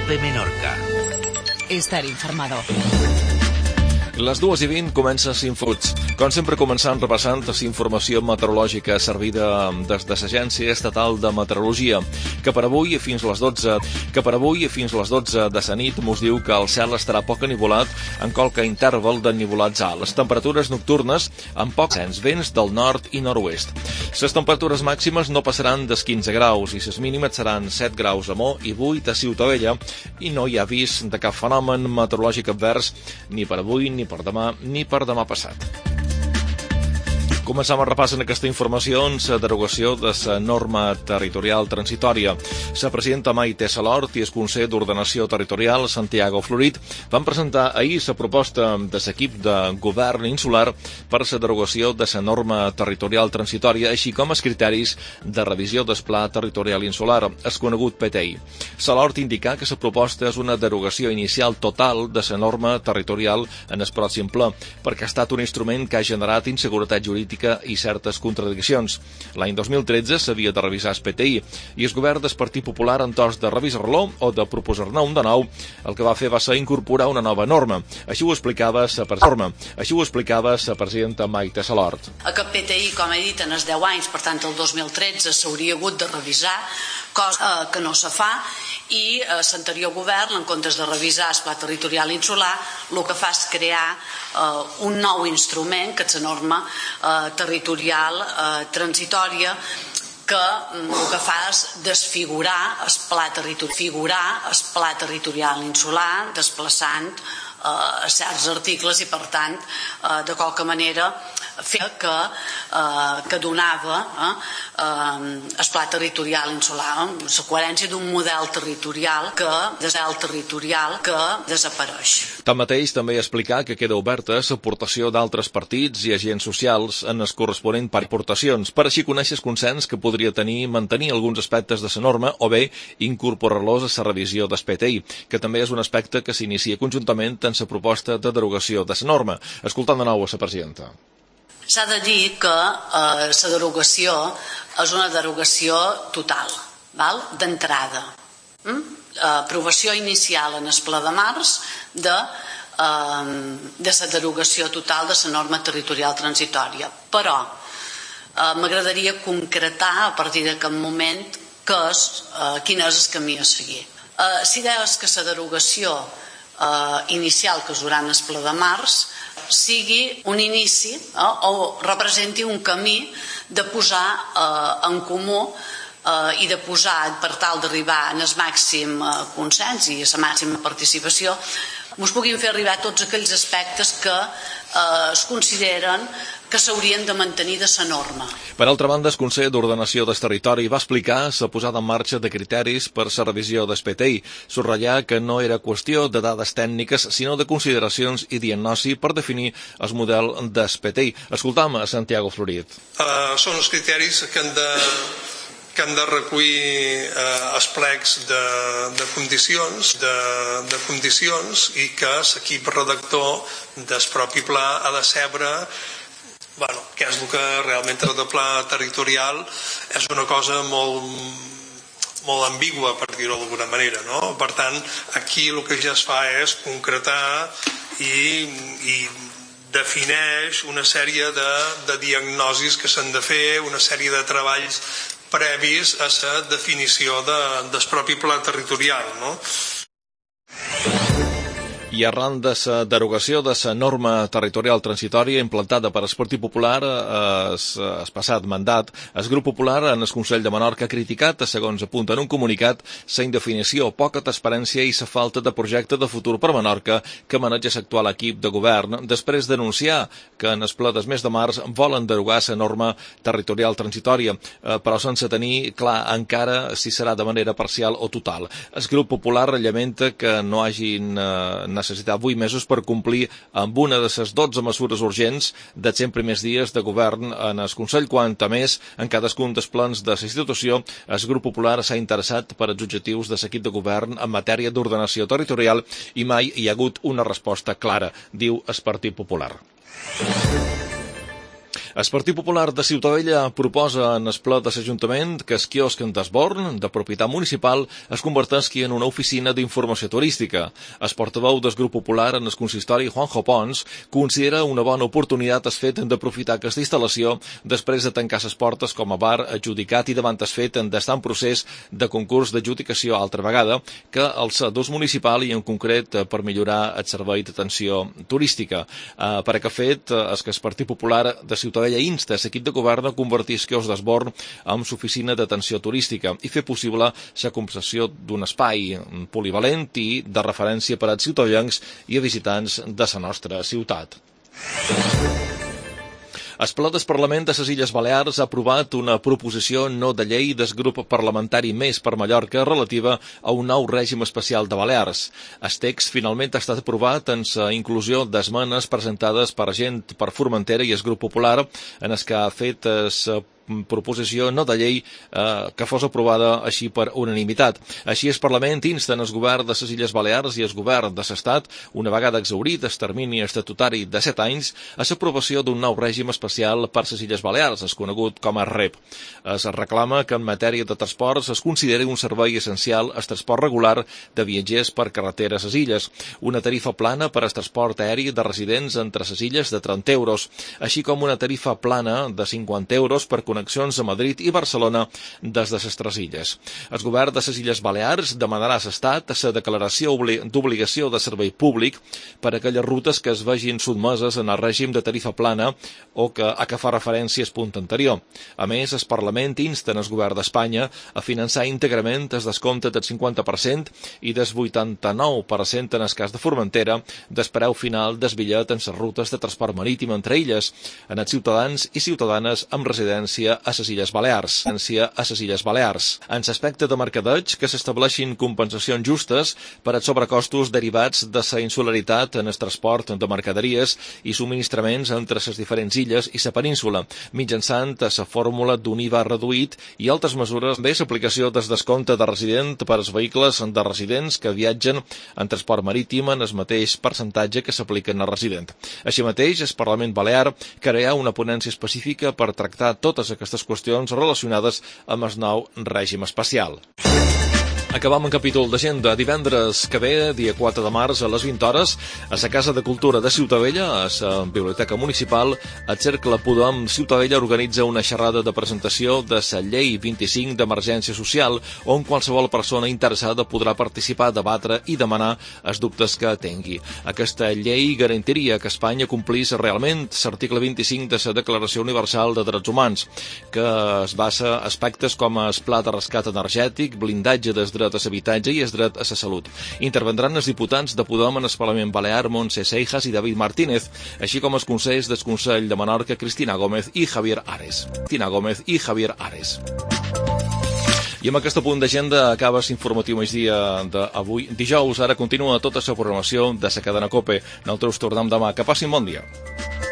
Cope Menorca. Estar informado. Les 2:20 comença Cinfoods. Com sempre, començant repassant la informació meteorològica servida des de l'Agència Estatal de Meteorologia, que per avui fins a les 12 de la nit mos diu que el cel estarà poc enivolat en qualque interval d'ennivolats alt. Les temperatures nocturnes amb pocs vents del nord i nord-oest. Les temperatures màximes no passaran dels 15 graus i les mínimes seran 7 graus a Mo i 8 a Ciutadella, i no hi ha avís de cap fenomen meteorològic advers ni per avui, ni per demà, ni per demà passat. Començam a repàs en aquesta informació en la derogació de la norma territorial transitòria. La presidenta Maite Salort i el conseller d'Ordenació Territorial, Santiago Florit, van presentar ahir la proposta de l'equip de govern insular per la derogació de la norma territorial transitòria, així com els criteris de revisió del Pla Territorial Insular, el conegut PTI. Salort indica que la proposta és una derogació inicial total de la norma territorial en el pròxim ple, perquè ha estat un instrument que ha generat inseguretat jurídica i certes contradiccions. L'any 2013 s'havia de revisar el PTI i el govern del Partit Popular, en tos de revisar-lo o de proposar-ne un de nou, el que va fer va ser incorporar una nova norma. Així ho explicava la presidenta Maite Salort. Aquest PTI, com he dit, en els 10 anys, per tant el 2013, s'hauria hagut de revisar, cosa que no se fa, i l'anterior govern, en comptes de revisar el Pla Territorial Insular, el que fa és crear un nou instrument, que és la norma territorial transitòria, que el que fa és desfigurar el Pla Territorial Insular, desplaçant certs articles i, per tant, de qualque manera fer que donava el Pla Territorial Insular, la coherència d'un model territorial que desapareix. Tanmateix, també explicar que queda oberta l'aportació d'altres partits i agents socials en les corresponents aportacions, per així conèixer el consens que podria mantenir alguns aspectes de la norma o bé incorporar-los a la revisió del PTI, que també és un aspecte que s'inicia conjuntament en la proposta de derogació de la norma. Escoltant de nou a la presidenta. S'ha de dir que la derogació és una derogació total, d'entrada. Aprovació inicial en el ple de març de la derogació total de la norma territorial transitòria. Però m'agradaria concretar a partir d'aquest moment quin és el camí a seguir. Si deies que la derogació inicial, que és durant el ple de març, sigui un inici o representi un camí de posar en comú i de posar, per tal d'arribar al màxim consens i a la màxima participació, ens puguin fer arribar tots aquells aspectes que es consideren que s'haurien de mantenir de la norma. Per altra banda, el conseller d'Ordenació del Territori va explicar la posada en marxa de criteris per la revisió del PTI, subratllar que no era qüestió de dades tècniques, sinó de consideracions i diagnosi per definir el model del PTI. Escoltam a Santiago Florit. Són els criteris que han de recollir els plecs de condicions i que l'equip redactor del propi pla ha de saber què és el que realment és el pla territorial. És una cosa molt ambigua, per dir-ho d'alguna manera, no? Per tant, aquí el que ja es fa és concretar i defineix una sèrie de diagnosis que s'han de fer, una sèrie de treballs previs a la definició del propi pla territorial, no? I arran de la derogació de la norma territorial transitòria implantada per el Partit Popular el passat mandat, el Grup Popular en el Consell de Menorca ha criticat, segons apunta en un comunicat, la indefinició, poca transparència i la falta de projecte de futur per Menorca que maneja l'actual equip de govern, després d'anunciar que en el ple del mes de març volen derogar la norma territorial transitòria, però sense tenir clar encara si serà de manera parcial o total. El Grup Popular llamenta que no hagin necessitat 8 mesos per complir amb una de les 12 mesures urgents dels 100 primers dies de govern en el Consell, quant a més, en cadascun dels plans de la institució, el Grup Popular s'ha interessat per als objectius de l'equip de govern en matèria d'ordenació territorial i mai hi ha hagut una resposta clara, diu el Partit Popular. El Partit Popular de Ciutadella proposa en el ple de l'Ajuntament que el quiosc d'Esborn, de propietat municipal, es converteixi en una oficina d'informació turística. El portaveu del grup popular en el consistori, Juanjo Pons, considera una bona oportunitat el fet d'aprofitar aquesta instal·lació després de tancar les portes com a bar adjudicat i davant el fet d'estar en procés de concurs d'adjudicació altra vegada que els d'ús municipal i en concret per millorar el servei d'atenció turística. Per aquest fet, el Partit Popular de Ciutadella insta l'equip de govern a convertir el quiosc d'Esborn en l'oficina d'atenció turística i fer possible la concessió d'un espai polivalent i de referència per als ciutadans i a visitants de la nostra ciutat. El ple del Parlament de les Illes Balears ha aprovat una proposició no de llei del grup parlamentari Més per Mallorca relativa a un nou règim especial de Balears. El text finalment ha estat aprovat en la inclusió d'esmenes presentades per gent per Formentera i el grup popular en el que ha fet proposició no de llei que fos aprovada així per unanimitat. Així el Parlament insta el govern de les Illes Balears i el govern de l'Estat, una vegada exhaurit el termini estatutari de 7 anys, a l'aprovació d'un nou règim especial per les Illes Balears, es conegut com a REP. Es reclama que en matèria de transports es consideri un servei essencial el transport regular de viatgers per carretera a les illes, una tarifa plana per al transport aeri de residents entre les illes de 30 euros, així com una tarifa plana de 50 euros per connexions a Madrid i Barcelona des de les 3 illes. El govern de les Illes Balears demanarà a l'Estat la declaració d'obligació de servei públic per a aquelles rutes que es vegin sotmeses en el règim de tarifa plana o a què fa referència el punt anterior. A més, el Parlament insta el govern d'Espanya a finançar íntegrament el descompte del 50% i del 89% en el cas de Formentera del preu final del bitllet en les rutes de transport marítim entre illes, en els ciutadans i ciutadanes amb residència a les Illes Balears. En l'aspecte de mercadeig, que s'estableixin compensacions justes per als sobrecostos derivats de la insularitat en el transport de mercaderies i subministraments entre les diferents illes i la península, mitjançant la fórmula d'un IVA reduït i altres mesures de l'aplicació del descompte de resident per als vehicles de residents que viatgen en transport marítim en el mateix percentatge que s'apliquen a resident. Així mateix, el Parlament Balear crearà una ponència específica per tractar totes aquestes qüestions relacionades amb el nou règim especial. Acabam un capítol d'agenda. Divendres que ve, dia 4 de març, a les 20 hores, a la Casa de Cultura de Ciutadella, a la Biblioteca Municipal, el Cercle Podem Ciutadella organitza una xerrada de presentació de la Llei 25 d'Emergència Social, on qualsevol persona interessada podrà participar, debatre i demanar els dubtes que tingui. Aquesta llei garantiria que Espanya complís realment l'article 25 de la Declaració Universal de Drets Humans, que es basa en aspectes com el pla de rescat energètic, blindatge dels drets a l'habitatge i el dret a la salut. Intervendran els diputats de Podem en el Parlament Balear, Montse Seijas i David Martínez, així com els consells del Consell de Menorca, Cristina Gómez i Javier Ares. I amb aquest punt d'agenda acaba l'informatiu migdia d'avui dijous. Ara continua tota la programació de la cadena COPE. Nosaltres tornem demà. Que passin bon dia.